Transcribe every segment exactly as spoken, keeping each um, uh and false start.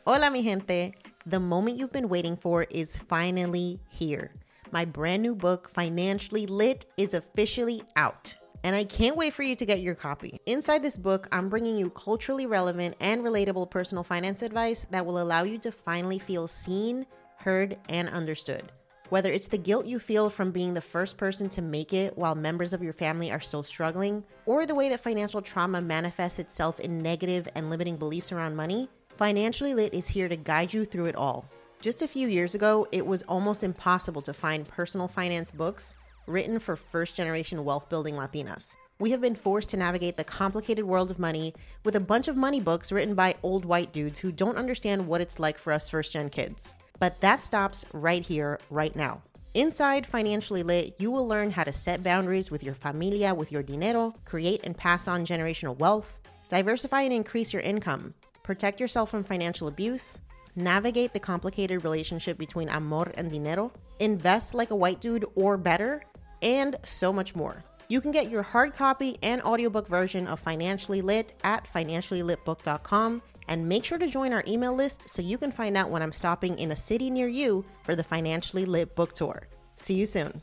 Hola, mi gente. The moment you've been waiting for is finally here. My brand new book, Financially Lit, is officially out. And I can't wait for you to get your copy. Inside this book, I'm bringing you culturally relevant and relatable personal finance advice that will allow you to finally feel seen, heard, and understood. Whether it's the guilt you feel from being the first person to make it while members of your family are still struggling, or the way that financial trauma manifests itself in negative and limiting beliefs around money, Financially Lit is here to guide you through it all. Just a few years ago, it was almost impossible to find personal finance books written for first-generation wealth-building Latinas. We have been forced to navigate the complicated world of money with a bunch of money books written by old white dudes who don't understand what it's like for us first-gen kids. But that stops right here, right now. Inside Financially Lit, you will learn how to set boundaries with your familia, with your dinero, create and pass on generational wealth, diversify and increase your income, protect yourself from financial abuse, navigate the complicated relationship between amor and dinero, invest like a white dude or better, and so much more. You can get your hard copy and audiobook version of Financially Lit at financially lit book dot com, and make sure to join our email list so you can find out when I'm stopping in a city near you for the Financially Lit book tour. See you soon.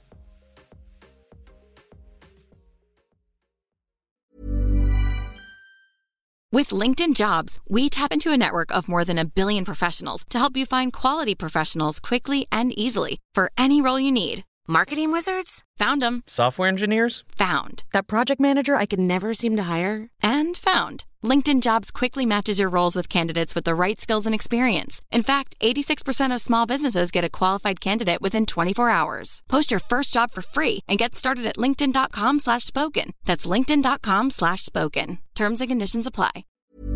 With LinkedIn Jobs, we tap into a network of more than a billion professionals to help you find quality professionals quickly and easily for any role you need. Marketing wizards? Found them. Software engineers? Found. That project manager I could never seem to hire? And found. LinkedIn Jobs quickly matches your roles with candidates with the right skills and experience. In fact, eighty-six percent of small businesses get a qualified candidate within twenty-four hours. Post your first job for free and get started at linkedin.com slash spoken. That's linkedin.com slash spoken. Terms and conditions apply.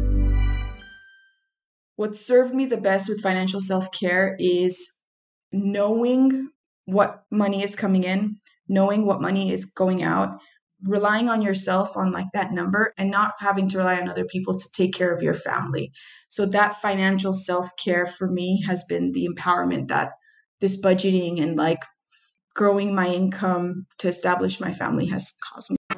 What served me the best with financial self-care is knowing what money is coming in, knowing what money is going out, relying on yourself on like that number, and not having to rely on other people to take care of your family. So that financial self-care for me has been the empowerment that this budgeting and like growing my income to establish my family has caused me.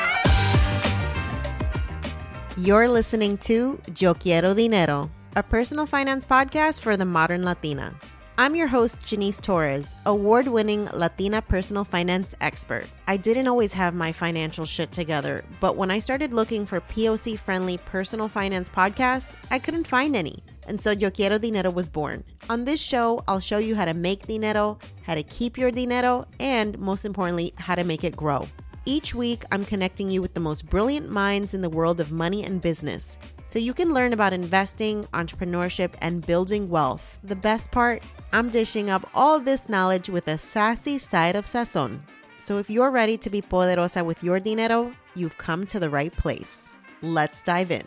You're listening to Yo Quiero Dinero, a personal finance podcast for the modern Latina. I'm your host, Janice Torres, award-winning Latina personal finance expert. I didn't always have my financial shit together, but when I started looking for P O C-friendly personal finance podcasts, I couldn't find any. And so Yo Quiero Dinero was born. On this show, I'll show you how to make dinero, how to keep your dinero, and most importantly, how to make it grow. Each week, I'm connecting you with the most brilliant minds in the world of money and business, so you can learn about investing, entrepreneurship, and building wealth. The best part, I'm dishing up all this knowledge with a sassy side of sazon. So if you're ready to be poderosa with your dinero, you've come to the right place. Let's dive in.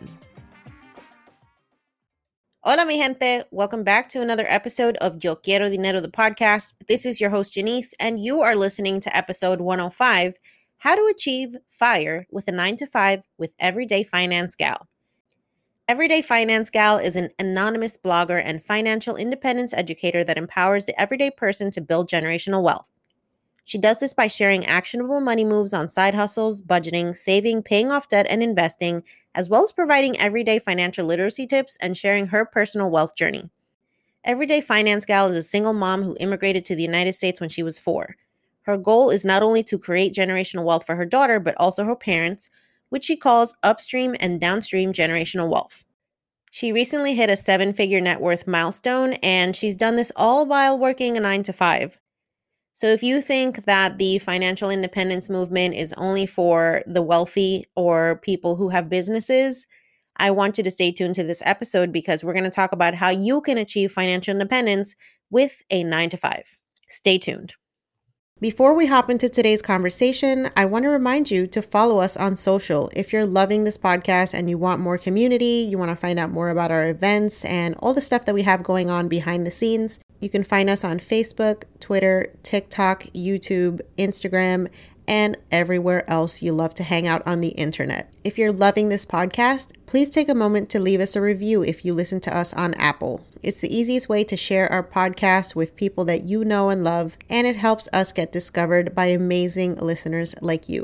Hola, mi gente. Welcome back to another episode of Yo Quiero Dinero, the podcast. This is your host, Janice, and you are listening to episode one oh five, How to Achieve FIRE with a nine to five with Everyday Finance Gal. Everyday Finance Gal is an anonymous blogger and financial independence educator that empowers the everyday person to build generational wealth. She does this by sharing actionable money moves on side hustles, budgeting, saving, paying off debt, and investing, as well as providing everyday financial literacy tips and sharing her personal wealth journey. Everyday Finance Gal is a single mom who immigrated to the United States when she was four. Her goal is not only to create generational wealth for her daughter, but also her parents, which she calls upstream and downstream generational wealth. She recently hit a seven-figure net worth milestone, and she's done this all while working a nine to five. So if you think that the financial independence movement is only for the wealthy or people who have businesses, I want you to stay tuned to this episode because we're going to talk about how you can achieve financial independence with a nine to five. Stay tuned. Before we hop into today's conversation, I want to remind you to follow us on social. If you're loving this podcast and you want more community, you want to find out more about our events and all the stuff that we have going on behind the scenes, you can find us on Facebook, Twitter, TikTok, YouTube, Instagram, and everywhere else you love to hang out on the internet. If you're loving this podcast, please take a moment to leave us a review if you listen to us on Apple. It's the easiest way to share our podcast with people that you know and love, and it helps us get discovered by amazing listeners like you.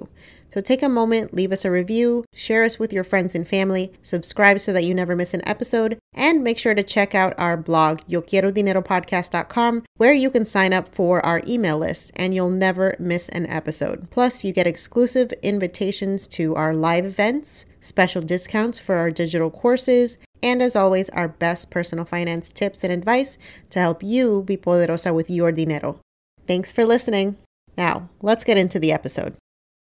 So take a moment, leave us a review, share us with your friends and family, subscribe so that you never miss an episode, and make sure to check out our blog, yo quiero dinero podcast dot com, where you can sign up for our email list and you'll never miss an episode. Plus, you get exclusive invitations to our live events, special discounts for our digital courses, and as always, our best personal finance tips and advice to help you be poderosa with your dinero. Thanks for listening. Now, let's get into the episode.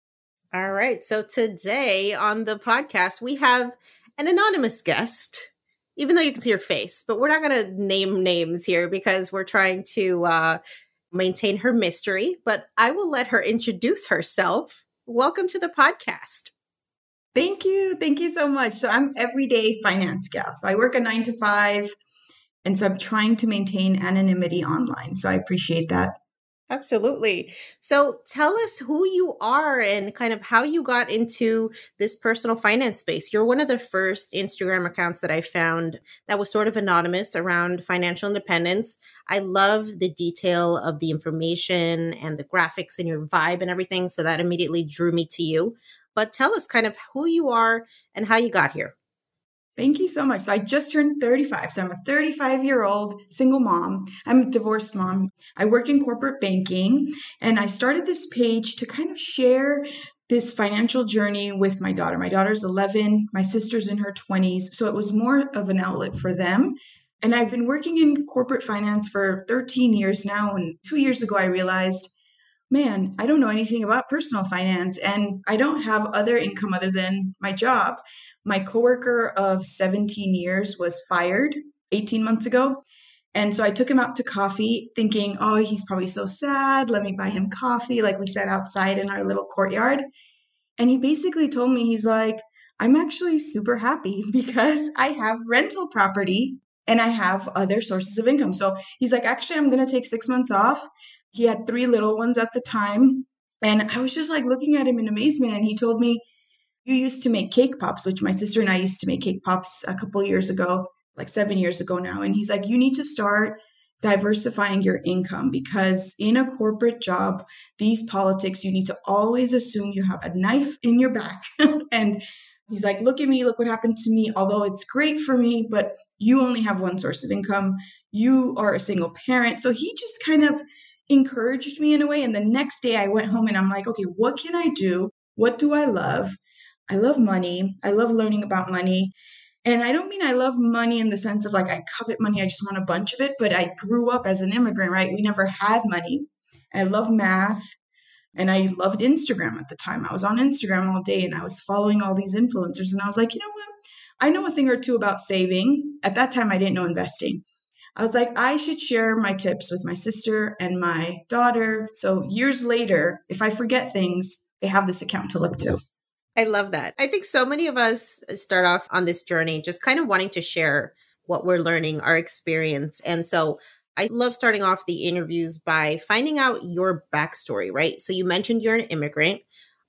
All right. So today on the podcast, we have an anonymous guest, even though you can see her face, but we're not going to name names here because we're trying to uh, maintain her mystery, but I will let her introduce herself. Welcome to the podcast. Thank you. Thank you so much. So I'm everyday finance gal. So I work a nine to five. And so I'm trying to maintain anonymity online. So I appreciate that. Absolutely. So tell us who you are and kind of how you got into this personal finance space. You're one of the first Instagram accounts that I found that was sort of anonymous around financial independence. I love the detail of the information and the graphics and your vibe and everything. So that immediately drew me to you. But tell us kind of who you are and how you got here. Thank you so much. So I just turned thirty-five. So I'm a thirty-five-year-old single mom. I'm a divorced mom. I work in corporate banking, and I started this page to kind of share this financial journey with my daughter. My daughter's eleven. My sister's in her twenties. So it was more of an outlet for them. And I've been working in corporate finance for thirteen years now. And two years ago, I realized, man, I don't know anything about personal finance, and I don't have other income other than my job. My coworker of seventeen years was fired eighteen months ago. And so I took him out to coffee thinking, oh, he's probably so sad. Let me buy him coffee. Like we sat outside in our little courtyard. And he basically told me, he's like, I'm actually super happy because I have rental property and I have other sources of income. So he's like, actually, I'm going to take six months off. He had three little ones at the time. And I was just like looking at him in amazement. And he told me, you used to make cake pops, which my sister and I used to make cake pops a couple years ago, like seven years ago now. And he's like, you need to start diversifying your income because in a corporate job, these politics, you need to always assume you have a knife in your back. And he's like, look at me, look what happened to me. Although it's great for me, but you only have one source of income. You are a single parent. So he just kind of encouraged me in a way. And the next day I went home and I'm like, okay, what can I do? What do I love? I love money. I love learning about money. And I don't mean I love money in the sense of like I covet money. I just want a bunch of it. But I grew up as an immigrant, right? We never had money. I love math. And I loved Instagram at the time. I was on Instagram all day and I was following all these influencers. And I was like, you know what? I know a thing or two about saving. At that time, I didn't know investing. I was like, I should share my tips with my sister and my daughter. So years later, if I forget things, they have this account to look to. I love that. I think so many of us start off on this journey just kind of wanting to share what we're learning, our experience. And so I love starting off the interviews by finding out your backstory, right? So you mentioned you're an immigrant.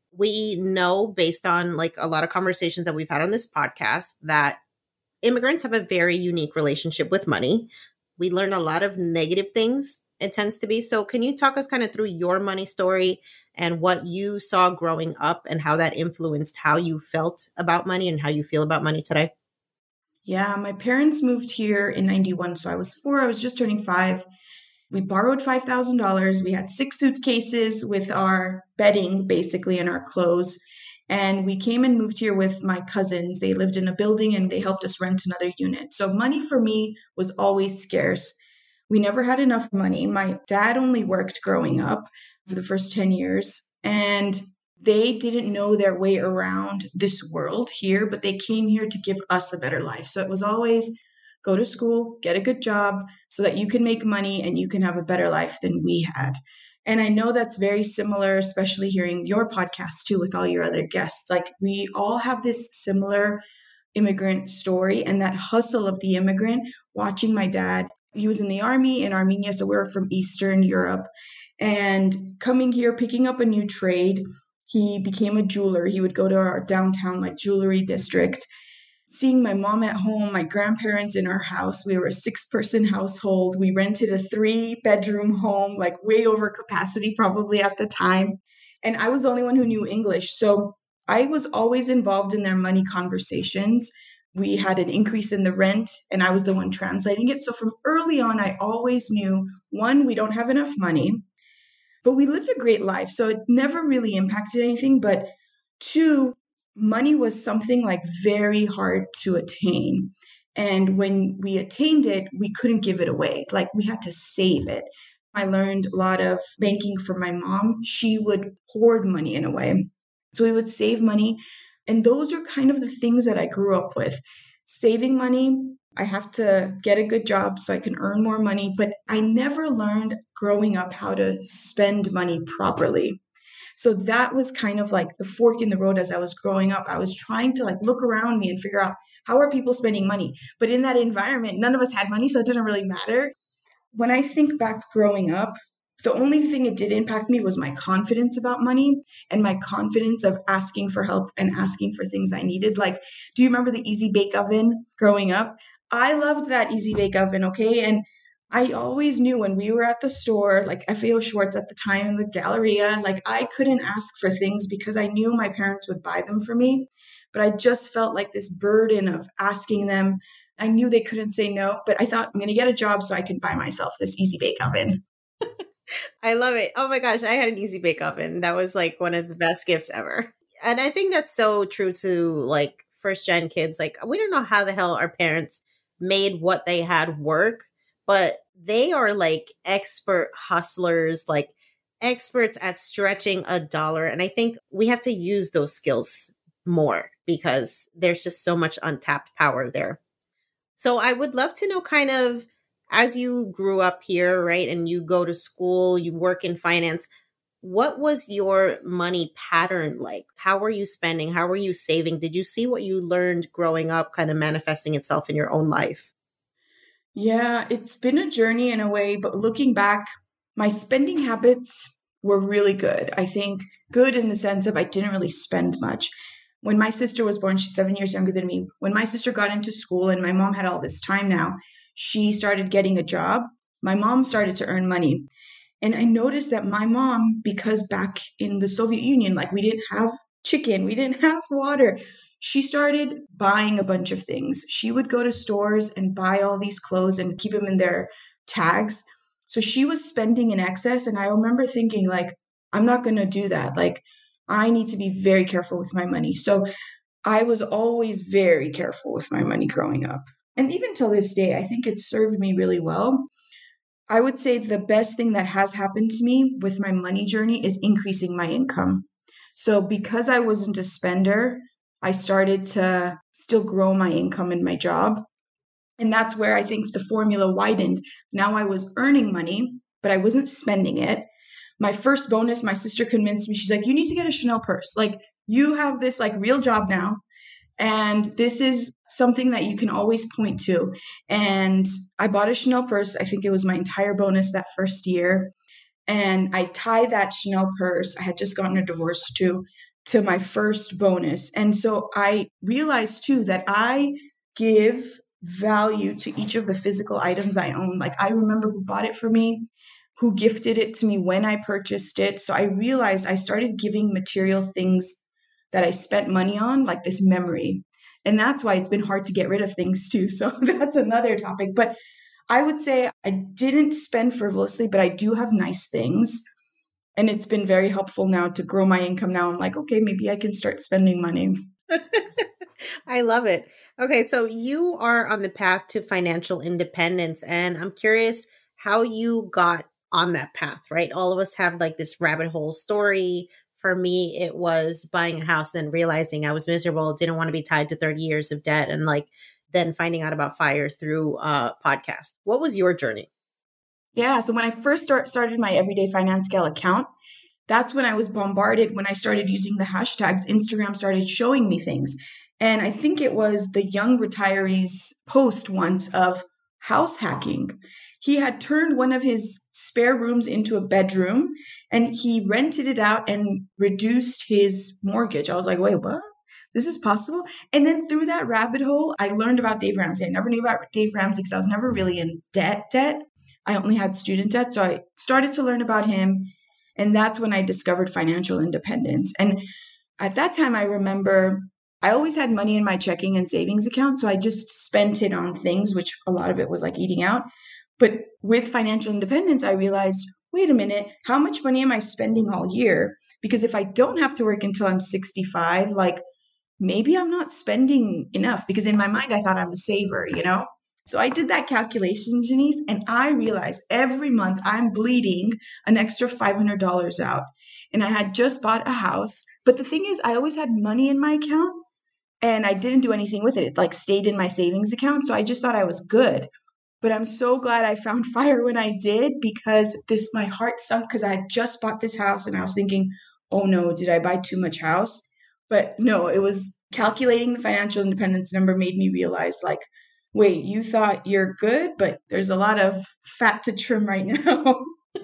We know based on like a lot of conversations that we've had on this podcast that immigrants have a very unique relationship with money. We learn a lot of negative things, it tends to be. So can you talk us kind of through your money story and what you saw growing up and how that influenced how you felt about money and how you feel about money today? Yeah, my parents moved here in ninety-one. So I was four, I was just turning five. We borrowed five thousand dollars. We had six suitcases with our bedding, basically, and our clothes. And we came and moved here with my cousins. They lived in a building and they helped us rent another unit. So money for me was always scarce. We never had enough money. My dad only worked growing up for the first ten years. And they didn't know their way around this world here, but they came here to give us a better life. So it was always go to school, get a good job so that you can make money and you can have a better life than we had. And I know that's very similar, especially hearing your podcast too with all your other guests. Like we all have this similar immigrant story and that hustle of the immigrant. Watching my dad, he was in the army in Armenia, so we're from Eastern Europe. And coming here, picking up a new trade, he became a jeweler. He would go to our downtown like jewelry district. Seeing my mom at home, my grandparents in our house, we were a six-person household. We rented a three-bedroom home, like way over capacity probably at the time. And I was the only one who knew English. So I was always involved in their money conversations. We had an increase in the rent and I was the one translating it. So from early on, I always knew, one, we don't have enough money, but we lived a great life. So it never really impacted anything. But two, money was something like very hard to attain. And when we attained it, we couldn't give it away. Like we had to save it. I learned a lot of banking from my mom. She would hoard money in a way. So we would save money. And those are kind of the things that I grew up with. Saving money. I have to get a good job so I can earn more money. But I never learned growing up how to spend money properly. So that was kind of like the fork in the road as I was growing up. I was trying to like look around me and figure out how are people spending money. But in that environment, none of us had money, so it didn't really matter. When I think back growing up, the only thing it did impact me was my confidence about money and my confidence of asking for help and asking for things I needed. Like, do you remember the Easy Bake Oven growing up? I loved that Easy Bake Oven, okay? And I always knew when we were at the store, like F A O Schwartz at the time in the Galleria, like I couldn't ask for things because I knew my parents would buy them for me. But I just felt like this burden of asking them. I knew they couldn't say no, but I thought I'm going to get a job so I can buy myself this Easy Bake Oven. I love it. Oh my gosh, I had an Easy Bake Oven. That was like one of the best gifts ever. And I think that's so true to like first gen kids. Like we don't know how the hell our parents made what they had work, but they are like expert hustlers, like experts at stretching a dollar. And I think we have to use those skills more because there's just so much untapped power there. So I would love to know kind of as you grew up here, right, and you go to school, you work in finance, what was your money pattern like? How were you spending? How were you saving? Did you see what you learned growing up kind of manifesting itself in your own life? Yeah, it's been a journey in a way, but looking back, my spending habits were really good. I think good in the sense of I didn't really spend much. When my sister was born, she's seven years younger than me. When my sister got into school and my mom had all this time now, she started getting a job. My mom started to earn money. And I noticed that my mom, because back in the Soviet Union, like we didn't have chicken, we didn't have water, she started buying a bunch of things. She would go to stores and buy all these clothes and keep them in their tags. So she was spending in excess. And I remember thinking like, I'm not going to do that. Like, I need to be very careful with my money. So I was always very careful with my money growing up. And even till this day, I think it served me really well. I would say the best thing that has happened to me with my money journey is increasing my income. So because I wasn't a spender, I started to still grow my income in my job. And that's where I think the formula widened. Now I was earning money, but I wasn't spending it. My first bonus, my sister convinced me, she's like, you need to get a Chanel purse. Like you have this like real job now. And this is something that you can always point to. And I bought a Chanel purse. I think it was my entire bonus that first year. And I tied that Chanel purse, I had just gotten a divorce too, to my first bonus. And so I realized too that I give value to each of the physical items I own. Like I remember who bought it for me, who gifted it to me when I purchased it. So I realized I started giving material things that I spent money on, like this memory. And that's why it's been hard to get rid of things too. So that's another topic. But I would say I didn't spend frivolously, but I do have nice things. And it's been very helpful now to grow my income. Now I'm like, okay, maybe I can start spending money. I love it. Okay, so you are on the path to financial independence. And I'm curious how you got on that path, right? All of us have like this rabbit hole story. For me, it was buying a house, then realizing I was miserable, didn't want to be tied to thirty years of debt, and like then finding out about FIRE through a podcast. What was your journey? Yeah, so when I first start, started my Everyday Finance Gal account, that's when I was bombarded. When I started using the hashtags, Instagram started showing me things. And I think it was the Young Retiree's post once of house hacking. He had turned one of his spare rooms into a bedroom and he rented it out and reduced his mortgage. I was like, wait, what? This is possible? And then through that rabbit hole, I learned about Dave Ramsey. I never knew about Dave Ramsey because I was never really in debt debt. I only had student debt. So I started to learn about him. And that's when I discovered financial independence. And at that time, I remember I always had money in my checking and savings account. So I just spent it on things, which a lot of it was like eating out. But with financial independence, I realized, wait a minute, how much money am I spending all year? Because if I don't have to work until I'm sixty-five, like maybe I'm not spending enough, because in my mind, I thought I'm a saver, you know? So I did that calculation, Janice, and I realized every month I'm bleeding an extra five hundred dollars out. And I had just bought a house. But the thing is, I always had money in my account and I didn't do anything with it. It like stayed in my savings account. So I just thought I was good. But I'm so glad I found FIRE when I did, because this, my heart sunk because I had just bought this house and I was thinking, oh no, did I buy too much house? But no, it was calculating the financial independence number made me realize, like, wait, you thought you're good, but there's a lot of fat to trim right now.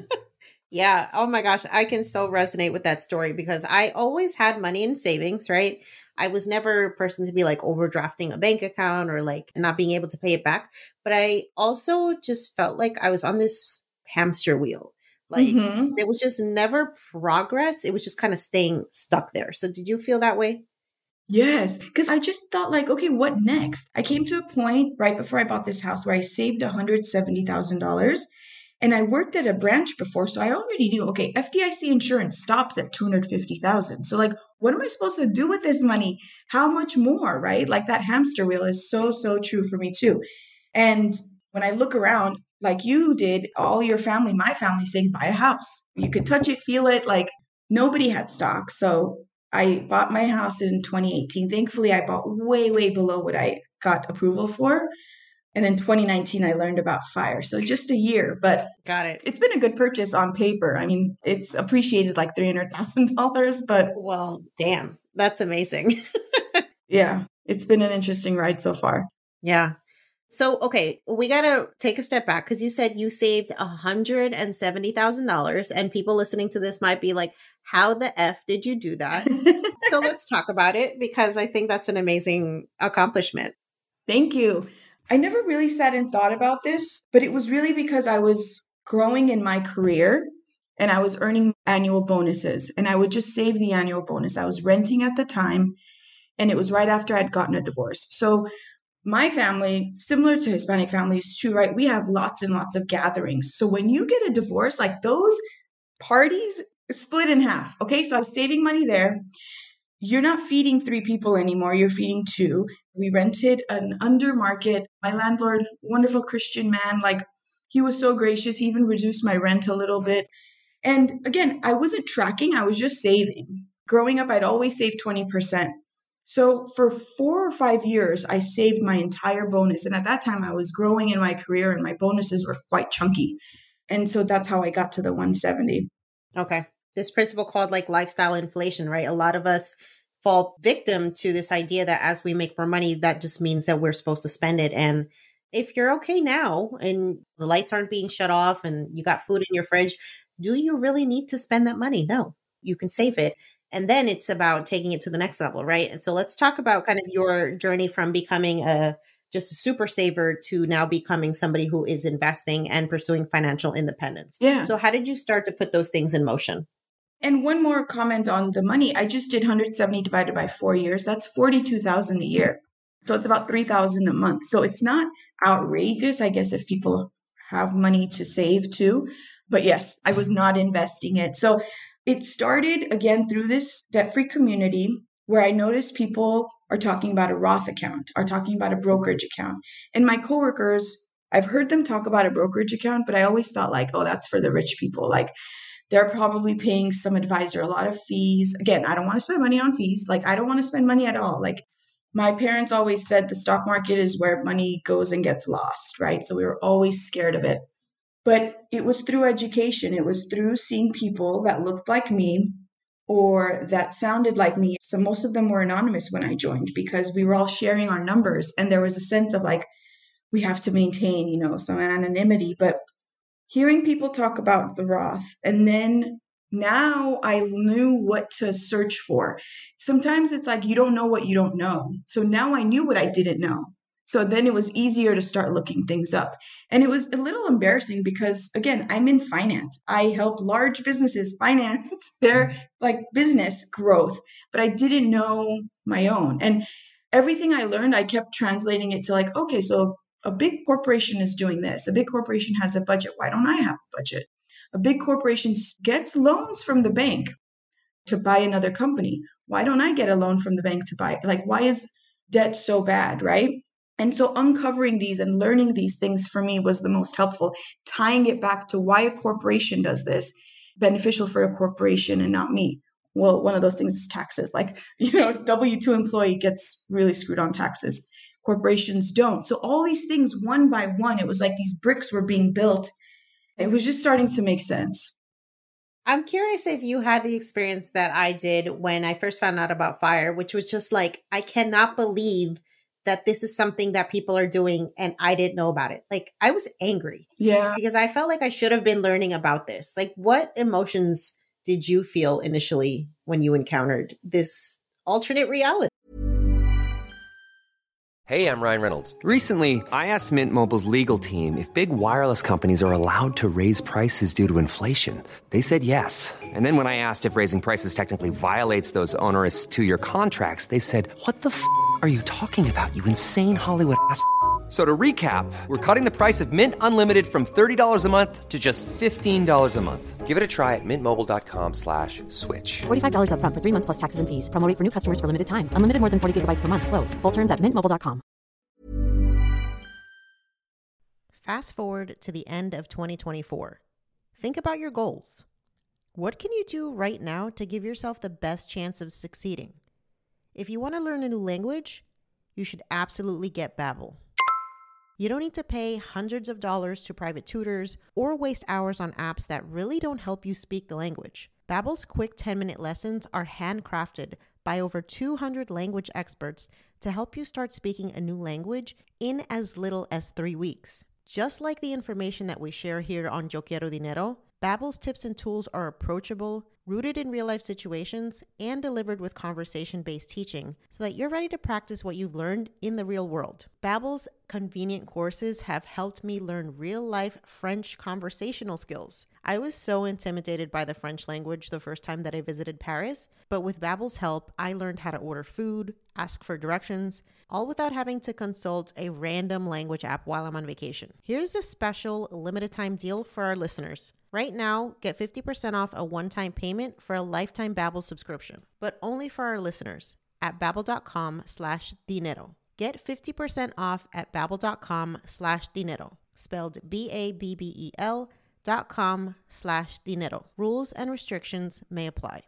Yeah. Oh my gosh. I can so resonate with that story because I always had money in savings, right? I was never a person to be like overdrafting a bank account or like not being able to pay it back. But I also just felt like I was on this hamster wheel. Like mm-hmm. There was just never progress. It was just kind of staying stuck there. So did you feel that way? Yes, because I just thought like, okay, what next? I came to a point right before I bought this house where I saved one hundred seventy thousand dollars. And I worked at a branch before, so I already knew, okay, F D I C insurance stops at two hundred fifty thousand dollars. So like, what am I supposed to do with this money? How much more, right? Like that hamster wheel is so, so true for me too. And when I look around, like you did, all your family, my family saying, buy a house. You could touch it, feel it, like nobody had stock. So I bought my house in twenty eighteen. Thankfully, I bought way, way below what I got approval for. And then twenty nineteen, I learned about FIRE. So just a year, but got it. It's been a good purchase on paper. I mean, it's appreciated like three hundred thousand dollars, but. Well, damn, that's amazing. Yeah, it's been an interesting ride so far. Yeah. So, okay, we got to take a step back because you said you saved one hundred seventy thousand dollars and people listening to this might be like, how the F did you do that? So let's talk about it because I think that's an amazing accomplishment. Thank you. I never really sat and thought about this, but it was really because I was growing in my career and I was earning annual bonuses and I would just save the annual bonus. I was renting at the time and it was right after I'd gotten a divorce. So my family, similar to Hispanic families too, right? We have lots and lots of gatherings. So when you get a divorce, like those parties split in half. Okay. So I was saving money there. You're not feeding three people anymore. You're feeding two. We rented an undermarket. My landlord, wonderful Christian man, like he was so gracious. He even reduced my rent a little bit. And again, I wasn't tracking. I was just saving. Growing up, I'd always save twenty percent. So for four or five years, I saved my entire bonus. And at that time, I was growing in my career and my bonuses were quite chunky. And so that's how I got to the one hundred seventy. Okay. This principle called like lifestyle inflation, right? A lot of us fall victim to this idea that as we make more money, that just means that we're supposed to spend it. And if you're okay now and the lights aren't being shut off and you got food in your fridge, do you really need to spend that money? No, you can save it. And then it's about taking it to the next level, right? And so let's talk about kind of your journey from becoming a just a super saver to now becoming somebody who is investing and pursuing financial independence. Yeah. So how did you start to put those things in motion? And one more comment on the money. I just did one hundred seventy divided by four years. That's forty-two thousand a year. So it's about three thousand a month. So it's not outrageous, I guess, if people have money to save too. But yes, I was not investing it. So it started again through this debt-free community where I noticed people are talking about a Roth account, are talking about a brokerage account. And my coworkers, I've heard them talk about a brokerage account, but I always thought like, oh, that's for the rich people. Like they're probably paying some advisor a lot of fees. Again, I don't want to spend money on fees. Like I don't want to spend money at all. Like my parents always said the stock market is where money goes and gets lost, right? So we were always scared of it. But it was through education. It was through seeing people that looked like me or that sounded like me. So most of them were anonymous when I joined because we were all sharing our numbers. And there was a sense of like, we have to maintain, you know, some anonymity. But hearing people talk about the Roth, and then now I knew what to search for. Sometimes it's like you don't know what you don't know. So now I knew what I didn't know. So then it was easier to start looking things up. And it was a little embarrassing because, again, I'm in finance. I help large businesses finance their like business growth, but I didn't know my own. And everything I learned, I kept translating it to like, okay, so a big corporation is doing this. A big corporation has a budget. Why don't I have a budget? A big corporation gets loans from the bank to buy another company. Why don't I get a loan from the bank to buy? Like, why is debt so bad, right? And so uncovering these and learning these things for me was the most helpful, tying it back to why a corporation does this, beneficial for a corporation and not me. Well, one of those things is taxes. Like, you know, a W two employee gets really screwed on taxes. Corporations don't. So all these things, one by one, it was like these bricks were being built. It was just starting to make sense. I'm curious if you had the experience that I did when I first found out about FIRE, which was just like, I cannot believe that this is something that people are doing and I didn't know about it. Like, I was angry. Yeah. Because I felt like I should have been learning about this. Like, what emotions did you feel initially when you encountered this alternate reality? Hey, I'm Ryan Reynolds. Recently, I asked Mint Mobile's legal team if big wireless companies are allowed to raise prices due to inflation. They said yes. And then when I asked if raising prices technically violates those onerous two-year contracts, they said, what the f*** are you talking about, you insane Hollywood ass f- So to recap, we're cutting the price of Mint Unlimited from thirty dollars a month to just fifteen dollars a month. Give it a try at mintmobile.com slash switch. forty-five dollars up front for three months plus taxes and fees. Promo rate for new customers for limited time. Unlimited more than forty gigabytes per month. Slows full terms at mint mobile dot com. Fast forward to the end of twenty twenty-four. Think about your goals. What can you do right now to give yourself the best chance of succeeding? If you want to learn a new language, you should absolutely get Babbel. You don't need to pay hundreds of dollars to private tutors or waste hours on apps that really don't help you speak the language. Babbel's quick ten-minute lessons are handcrafted by over two hundred language experts to help you start speaking a new language in as little as three weeks. Just like the information that we share here on Yo Quiero Dinero, Babbel's tips and tools are approachable, rooted in real-life situations, and delivered with conversation-based teaching so that you're ready to practice what you've learned in the real world. Babbel's convenient courses have helped me learn real-life French conversational skills. I was so intimidated by the French language the first time that I visited Paris, but with Babbel's help, I learned how to order food, ask for directions, all without having to consult a random language app while I'm on vacation. Here's a special limited time deal for our listeners. Right now, get fifty percent off a one-time payment for a lifetime Babbel subscription, but only for our listeners at babbel.com slash dinero. Get fifty percent off at babbel.com slash dinero, spelled B A B B E L dot com slash dinero. Rules and restrictions may apply.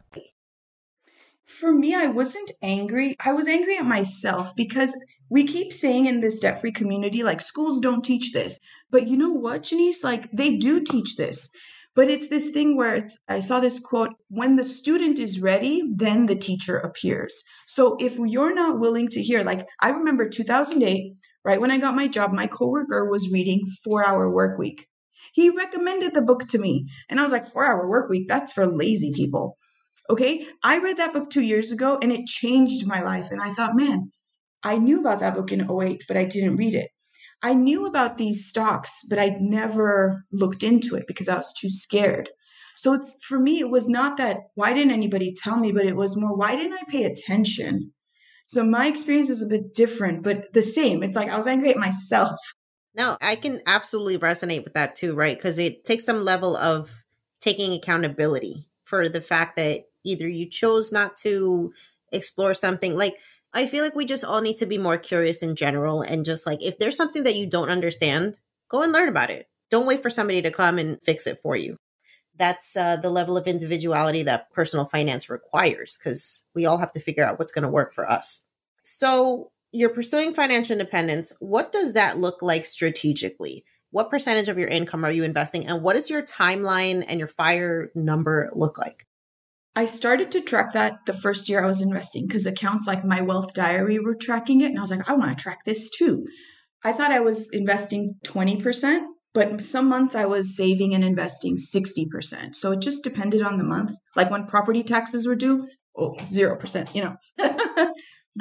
For me, I wasn't angry. I was angry at myself because we keep saying in this debt-free community, like, schools don't teach this. But you know what, Janice? Like, they do teach this. But it's this thing where it's, I saw this quote, when the student is ready, then the teacher appears. So if you're not willing to hear, like, I remember two thousand eight, right when I got my job, my coworker was reading Four Hour Work Week. He recommended the book to me. And I was like, Four Hour Work Week, that's for lazy people. Okay, I read that book two years ago and it changed my life. And I thought, man, I knew about that book in oh eight, but I didn't read it. I knew about these stocks, but I'd never looked into it because I was too scared. So it's, for me, it was not that, why didn't anybody tell me, but it was more, why didn't I pay attention? So my experience is a bit different, but the same. It's like I was angry at myself. No, I can absolutely resonate with that too, right? Because it takes some level of taking accountability for the fact that either you chose not to explore something. Like, I feel like we just all need to be more curious in general. And just like, if there's something that you don't understand, go and learn about it. Don't wait for somebody to come and fix it for you. That's uh, the level of individuality that personal finance requires, because we all have to figure out what's going to work for us. So you're pursuing financial independence. What does that look like strategically? What percentage of your income are you investing? And what does your timeline and your FIRE number look like? I started to track that the first year I was investing because accounts like My Wealth Diary were tracking it. And I was like, I want to track this too. I thought I was investing twenty percent, but some months I was saving and investing sixty percent. So it just depended on the month. Like when property taxes were due, oh, zero percent, you know. But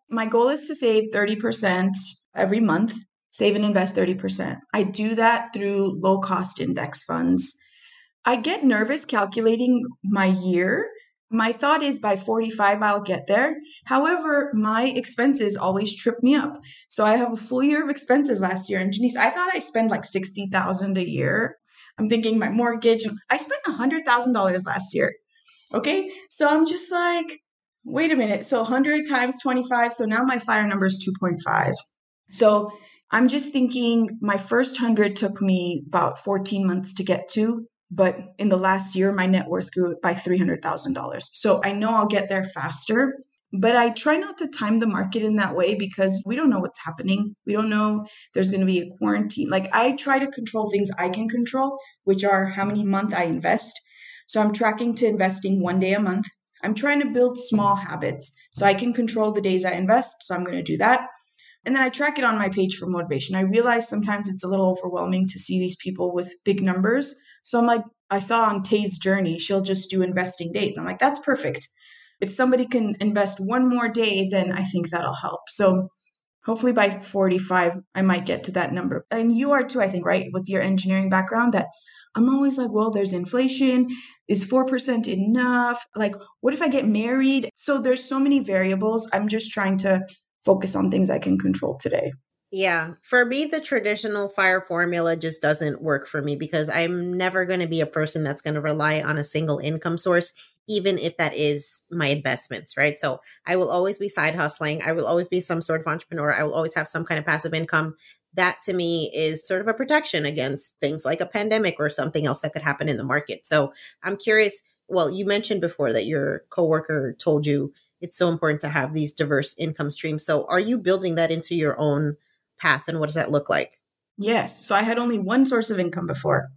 My goal is to save thirty percent every month, save and invest thirty percent. I do that through low cost index funds. I get nervous calculating my year. My thought is by forty-five, I'll get there. However, my expenses always trip me up. So I have a full year of expenses last year. And Janice, I thought I spent like sixty thousand dollars a year. I'm thinking my mortgage. I spent one hundred thousand dollars last year. Okay. So I'm just like, wait a minute. So one hundred times twenty-five. So now my FIRE number is two point five. So I'm just thinking my first one hundred took me about fourteen months to get to. But in the last year, my net worth grew by three hundred thousand dollars. So I know I'll get there faster, but I try not to time the market in that way because we don't know what's happening. We don't know if there's going to be a quarantine. Like I try to control things I can control, which are how many months I invest. So I'm tracking to investing one day a month. I'm trying to build small habits so I can control the days I invest. So I'm going to do that. And then I track it on my page for motivation. I realize sometimes it's a little overwhelming to see these people with big numbers. So I'm like, I saw on Tay's journey, she'll just do investing days. I'm like, that's perfect. If somebody can invest one more day, then I think that'll help. So hopefully by forty-five, I might get to that number. And you are too, I think, right? With your engineering background, that I'm always like, well, there's inflation. Is four percent enough? Like, what if I get married? So there's so many variables. I'm just trying to focus on things I can control today. Yeah. For me, the traditional FIRE formula just doesn't work for me because I'm never going to be a person that's going to rely on a single income source, even if that is my investments, right? So I will always be side hustling. I will always be some sort of entrepreneur. I will always have some kind of passive income. That to me is sort of a protection against things like a pandemic or something else that could happen in the market. So I'm curious. Well, you mentioned before that your coworker told you it's so important to have these diverse income streams. So are you building that into your own path, and what does that look like? Yes. So I had only one source of income before,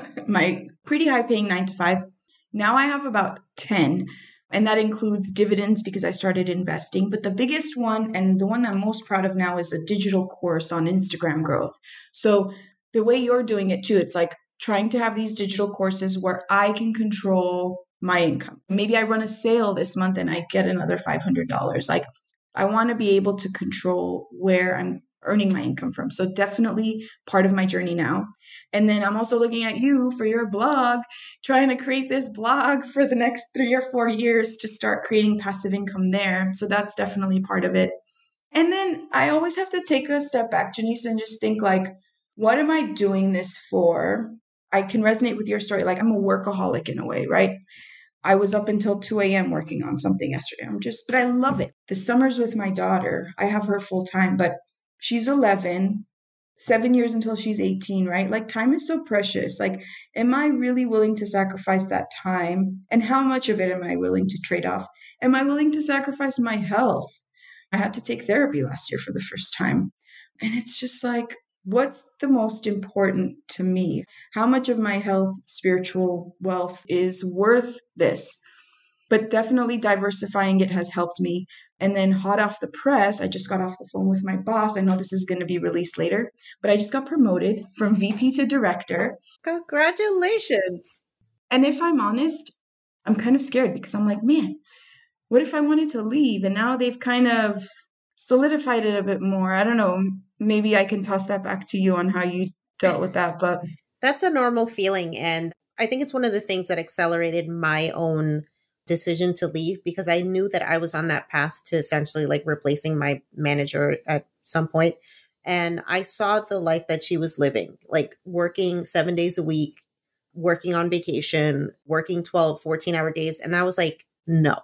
my pretty high paying nine to five. Now I have about ten, and that includes dividends because I started investing. But the biggest one, and the one I'm most proud of now, is a digital course on Instagram growth. So the way you're doing it too, it's like trying to have these digital courses where I can control my income. Maybe I run a sale this month and I get another five hundred dollars. Like I want to be able to control where I'm earning my income from. So definitely part of my journey now. And then I'm also looking at you for your blog, trying to create this blog for the next three or four years to start creating passive income there. So that's definitely part of it. And then I always have to take a step back, Janice, and just think like, what am I doing this for? I can resonate with your story. Like I'm a workaholic in a way, right? I was up until two a.m. working on something yesterday. I'm just, but I love it. The summers with my daughter, I have her full time, but she's eleven, seven years until she's eighteen, right? Like time is so precious. Like, am I really willing to sacrifice that time? And how much of it am I willing to trade off? Am I willing to sacrifice my health? I had to take therapy last year for the first time. And it's just like, what's the most important to me? How much of my health, spiritual wealth is worth this? But definitely diversifying it has helped me. And then hot off the press, I just got off the phone with my boss. I know this is going to be released later, but I just got promoted from V P to director. Congratulations. And if I'm honest, I'm kind of scared because I'm like, man, what if I wanted to leave? And now they've kind of solidified it a bit more. I don't know. Maybe I can toss that back to you on how you dealt with that. But that's a normal feeling. And I think it's one of the things that accelerated my own decision to leave because I knew that I was on that path to essentially like replacing my manager at some point. And I saw the life that she was living, like working seven days a week, working on vacation, working twelve, fourteen hour days. And I was like, no,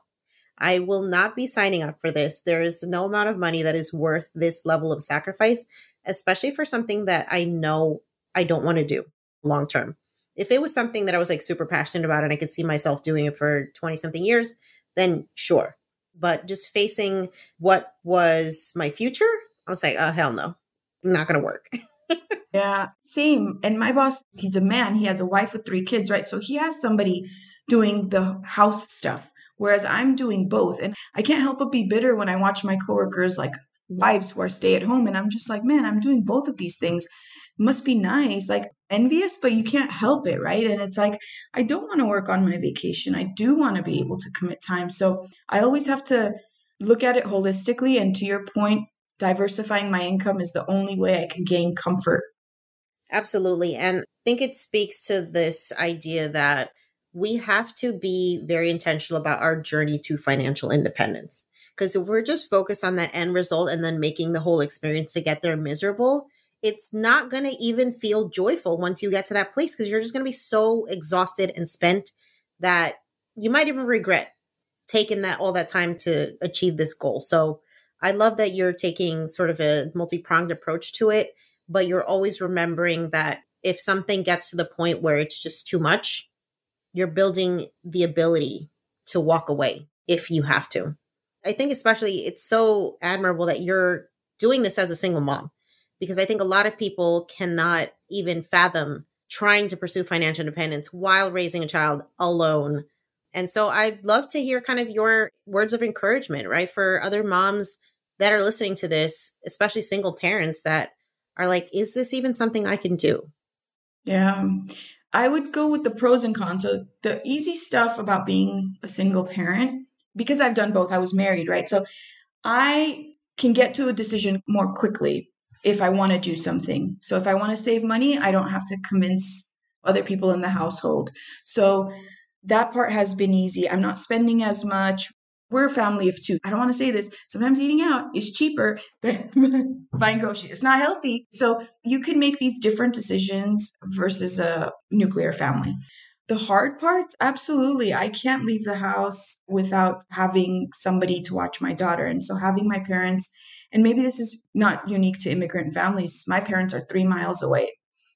I will not be signing up for this. There is no amount of money that is worth this level of sacrifice, especially for something that I know I don't want to do long term. If it was something that I was like super passionate about and I could see myself doing it for twenty something years, then sure. But just facing what was my future, I was like, oh, hell no, not going to work. Yeah, same. And my boss, he's a man. He has a wife with three kids, right? So he has somebody doing the house stuff, whereas I'm doing both. And I can't help but be bitter when I watch my coworkers, like wives who are stay at home. And I'm just like, man, I'm doing both of these things. Must be nice, like envious, but you can't help it, right? And it's like, I don't want to work on my vacation. I do want to be able to commit time. So I always have to look at it holistically. And to your point, diversifying my income is the only way I can gain comfort. Absolutely. And I think it speaks to this idea that we have to be very intentional about our journey to financial independence. Because if we're just focused on that end result and then making the whole experience to get there miserable, it's not going to even feel joyful once you get to that place, because you're just going to be so exhausted and spent that you might even regret taking that all that time to achieve this goal. So I love that you're taking sort of a multi-pronged approach to it, but you're always remembering that if something gets to the point where it's just too much, you're building the ability to walk away if you have to. I think especially it's so admirable that you're doing this as a single mom, because I think a lot of people cannot even fathom trying to pursue financial independence while raising a child alone. And so I'd love to hear kind of your words of encouragement, right? For other moms that are listening to this, especially single parents that are like, is this even something I can do? Yeah, I would go with the pros and cons. So the easy stuff about being a single parent, because I've done both, I was married, right? So I can get to a decision more quickly if I want to do something. So if I want to save money, I don't have to convince other people in the household. So that part has been easy. I'm not spending as much. We're a family of two. I don't want to say this. Sometimes eating out is cheaper than buying groceries. It's not healthy. So you can make these different decisions versus a nuclear family. The hard parts, absolutely. I can't leave the house without having somebody to watch my daughter. And so having my parents, and maybe this is not unique to immigrant families, my parents are three miles away.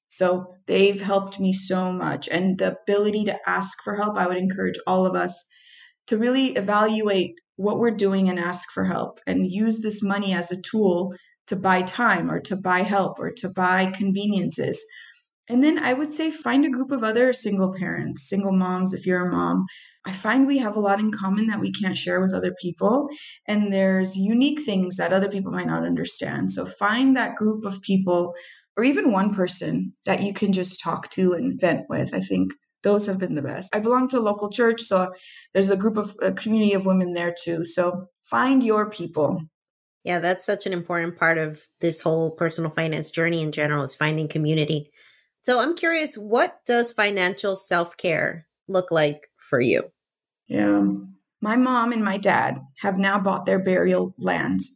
So they've helped me so much. And the ability to ask for help, I would encourage all of us to really evaluate what we're doing and ask for help, and use this money as a tool to buy time or to buy help or to buy conveniences. And then I would say find a group of other single parents, single moms, if you're a mom. I find we have a lot in common that we can't share with other people. And there's unique things that other people might not understand. So find that group of people, or even one person that you can just talk to and vent with. I think those have been the best. I belong to a local church, so there's a group of a community of women there too. So find your people. Yeah, that's such an important part of this whole personal finance journey in general, is finding community. So I'm curious, what does financial self-care look like for you? Yeah. My mom and my dad have now bought their burial lands.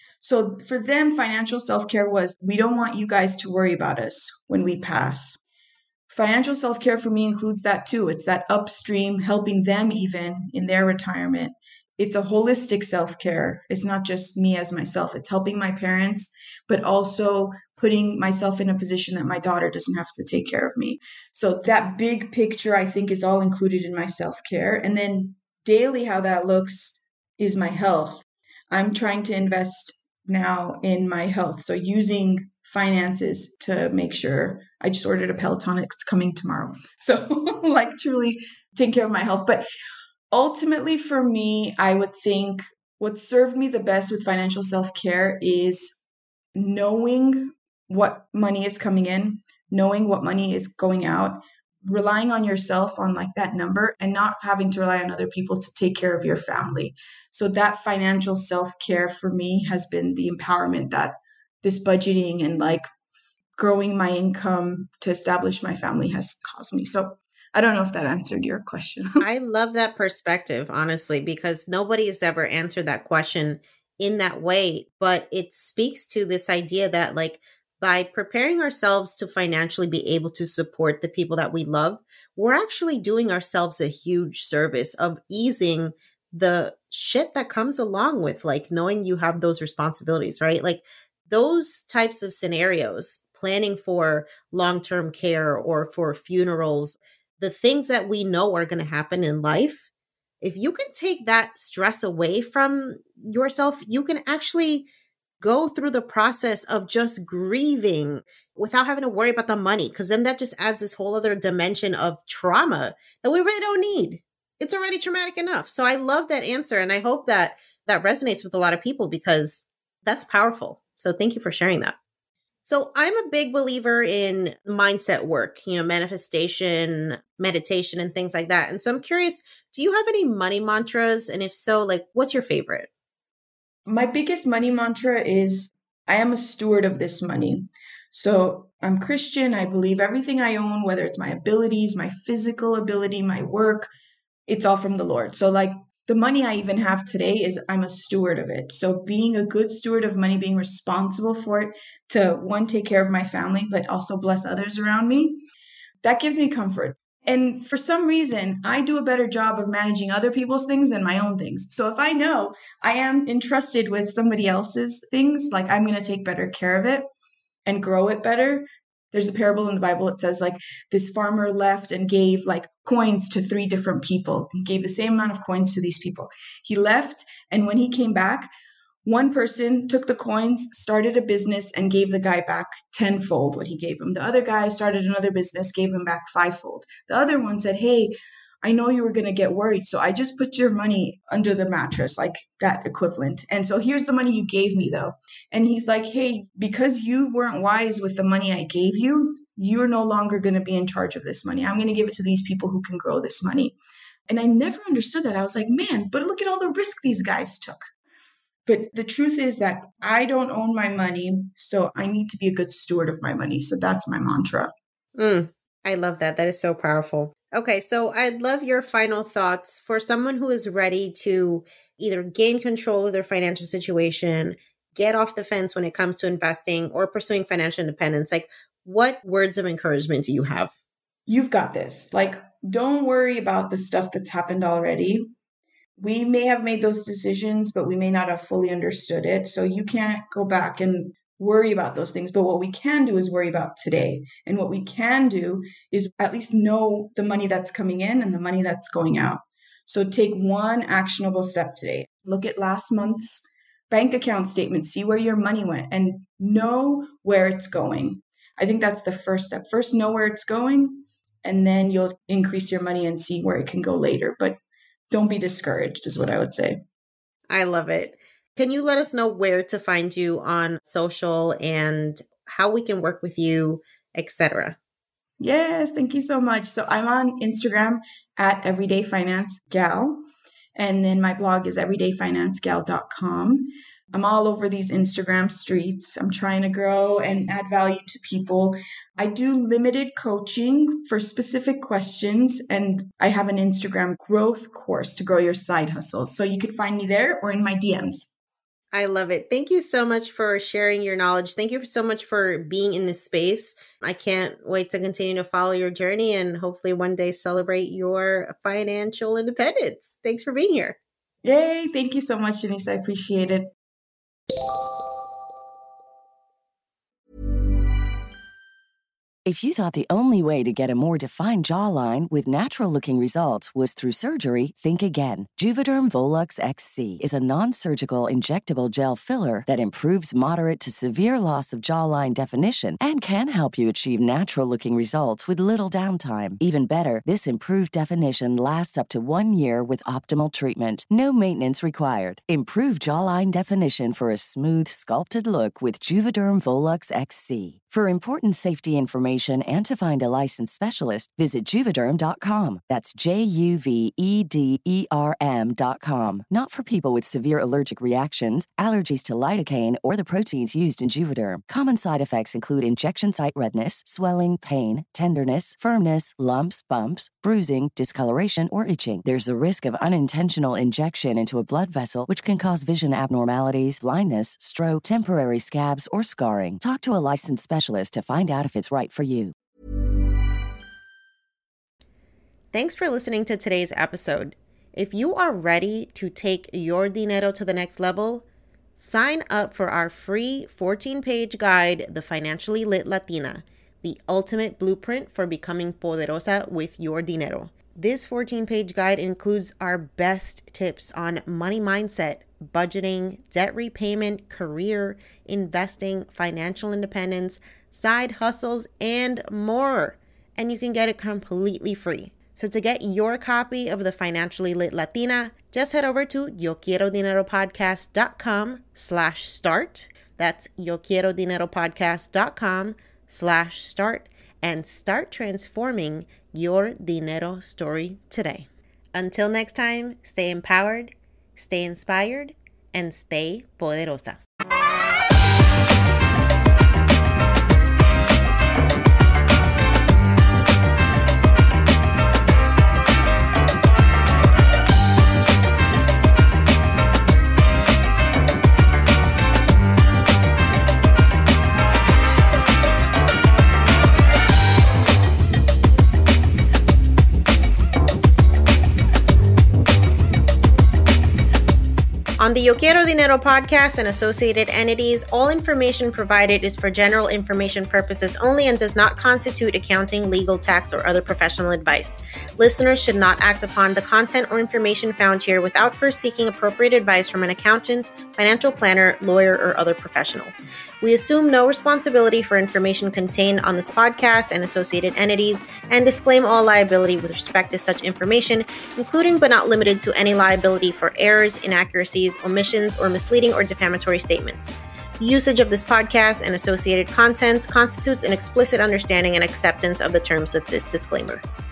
So for them, financial self-care was, we don't want you guys to worry about us when we pass. Financial self-care for me includes that too. It's that upstream, helping them even in their retirement. It's a holistic self-care. It's not just me as myself. It's helping my parents, but also putting myself in a position that my daughter doesn't have to take care of me. So that big picture, I think, is all included in my self-care. And then daily, how that looks is my health. I'm trying to invest now in my health. So using finances to make sure. I just ordered a Peloton. It's coming tomorrow. So like truly taking care of my health. But ultimately for me, I would think what served me the best with financial self-care is knowing what money is coming in, knowing what money is going out, relying on yourself on like that number, and not having to rely on other people to take care of your family. So that financial self-care for me has been the empowerment that this budgeting and like growing my income to establish my family has caused me. So I don't know if that answered your question. I love that perspective, honestly, because nobody has ever answered that question in that way. But it speaks to this idea that like by preparing ourselves to financially be able to support the people that we love, we're actually doing ourselves a huge service of easing the shit that comes along with like knowing you have those responsibilities, right? Like those types of scenarios, planning for long-term care or for funerals, the things that we know are going to happen in life, if you can take that stress away from yourself, you can actually go through the process of just grieving without having to worry about the money, because then that just adds this whole other dimension of trauma that we really don't need. It's already traumatic enough. So I love that answer. And I hope that that resonates with a lot of people, because that's powerful. So thank you for sharing that. So I'm a big believer in mindset work, you know, manifestation, meditation, and things like that. And so I'm curious, do you have any money mantras? And if so, like, what's your favorite? My biggest money mantra is I am a steward of this money. So I'm Christian. I believe everything I own, whether it's my abilities, my physical ability, my work, it's all from the Lord. So like the money I even have today is I'm a steward of it. So being a good steward of money, being responsible for it to one, take care of my family, but also bless others around me, that gives me comfort. And for some reason, I do a better job of managing other people's things than my own things. So if I know I am entrusted with somebody else's things, like I'm going to take better care of it and grow it better. There's a parable in the Bible. It says like this farmer left and gave like coins to three different people. He gave the same amount of coins to these people. He left, and when he came back, one person took the coins, started a business, and gave the guy back tenfold what he gave him. The other guy started another business, gave him back fivefold. The other one said, hey, I know you were going to get worried, so I just put your money under the mattress, like that equivalent. And so here's the money you gave me, though. And he's like, hey, because you weren't wise with the money I gave you, you're no longer going to be in charge of this money. I'm going to give it to these people who can grow this money. And I never understood that. I was like, man, but look at all the risk these guys took. But the truth is that I don't own my money, so I need to be a good steward of my money. So that's my mantra. Mm, I love that. That is so powerful. Okay, so I'd love your final thoughts for someone who is ready to either gain control of their financial situation, get off the fence when it comes to investing or pursuing financial independence. Like, what words of encouragement do you have? You've got this. Like, don't worry about the stuff that's happened already. We may have made those decisions, but we may not have fully understood it. So you can't go back and worry about those things. But what we can do is worry about today. And what we can do is at least know the money that's coming in and the money that's going out. So take one actionable step today. Look at last month's bank account statement, see where your money went, and know where it's going. I think that's the first step. First, know where it's going, and then you'll increase your money and see where it can go later. But don't be discouraged is what I would say. I love it. Can you let us know where to find you on social and how we can work with you, et cetera? Yes, thank you so much. So I'm on Instagram at Everyday Finance Gal, and then my blog is everyday finance gal dot com. I'm all over these Instagram streets. I'm trying to grow and add value to people. I do limited coaching for specific questions, and I have an Instagram growth course to grow your side hustles. So you could find me there or in my D Ms. I love it. Thank you so much for sharing your knowledge. Thank you so much for being in this space. I can't wait to continue to follow your journey and hopefully one day celebrate your financial independence. Thanks for being here. Yay. Thank you so much, Janice. I appreciate it. If you thought the only way to get a more defined jawline with natural-looking results was through surgery, think again. Juvederm Volux X C is a non-surgical injectable gel filler that improves moderate to severe loss of jawline definition and can help you achieve natural-looking results with little downtime. Even better, this improved definition lasts up to one year with optimal treatment. No maintenance required. Improve jawline definition for a smooth, sculpted look with Juvederm Volux X C. For important safety information and to find a licensed specialist, visit Juvederm dot com. That's J U V E D E R M dot com. Not for people with severe allergic reactions, allergies to lidocaine, or the proteins used in Juvederm. Common side effects include injection site redness, swelling, pain, tenderness, firmness, lumps, bumps, bruising, discoloration, or itching. There's a risk of unintentional injection into a blood vessel, which can cause vision abnormalities, blindness, stroke, temporary scabs, or scarring. Talk to a licensed specialist to find out if it's right for you. Thanks for listening to today's episode. If you are ready to take your dinero to the next level, sign up for our free fourteen-page guide, The Financially Lit Latina, the ultimate blueprint for becoming poderosa with your dinero. This fourteen-page guide includes our best tips on money mindset, budgeting, debt repayment, career, investing, financial independence, side hustles, and more. And you can get it completely free. So to get your copy of the Financially Lit Latina, just head over to yo quiero dinero podcast dot com slash start. That's yo quiero dinero podcast dot com slash start and start transforming your dinero story today. Until next time, stay empowered, stay inspired, and stay poderosa. On the Yo Quiero Dinero podcast and associated entities, all information provided is for general information purposes only and does not constitute accounting, legal, tax, or other professional advice. Listeners should not act upon the content or information found here without first seeking appropriate advice from an accountant, financial planner, lawyer, or other professional. We assume no responsibility for information contained on this podcast and associated entities and disclaim all liability with respect to such information, including but not limited to any liability for errors, inaccuracies, omissions, or misleading or defamatory statements. Usage of this podcast and associated contents constitutes an explicit understanding and acceptance of the terms of this disclaimer.